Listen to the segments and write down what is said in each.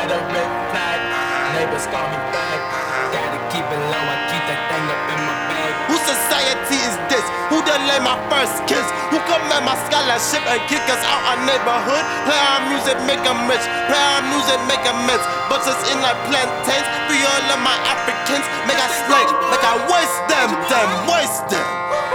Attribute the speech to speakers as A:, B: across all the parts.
A: got a red flag. Neighbors call me back. Gotta keep it low, I keep that thing up in my bag.
B: Whose society is this? Who delayed my first kiss? Who command my scholarship and kick us out our neighborhood? Play our music, make them rich. Play our music, make them mix. Butchers in like plantains. Free all of my Africans. Make I slay, make I waste them, waste them.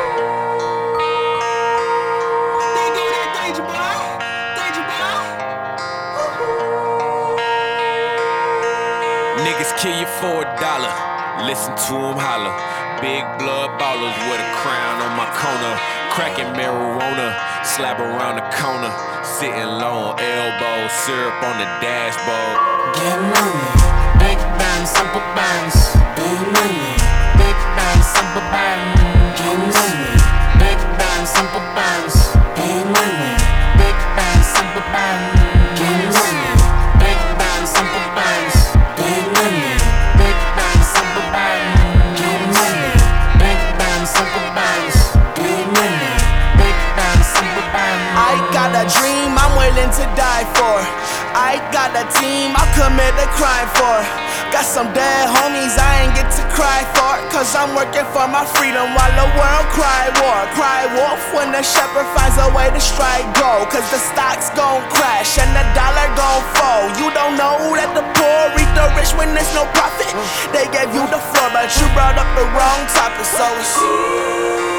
C: Niggas kill you for $1. Listen to them holler. Big blood ballers with a crown on my corner. Cracking marijuana, slap around the corner. Sitting low on elbows, syrup on the dashboard.
D: Get money, big bang, simple bands. Big money, big bang, simple bang. Get money, big bang, simple bands. Big money, big bang, simple bang. Get money, big bang, simple bands. Big money, big bang, simple bang. Get money, big bang, simple bands. Big money, big bang, simple bang.
E: I got a dream I'm willing to die for. I got a team I'll commit a crime for. Got some dead homies I ain't get to cry for. Cause I'm working for my freedom while the world cry war. Cry wolf when the shepherd finds a way to strike gold. Cause the stocks gon' crash and the dollar gon' fall. You don't know that the poor eat the rich when there's no profit. They gave you the floor but you brought up the wrong topic. So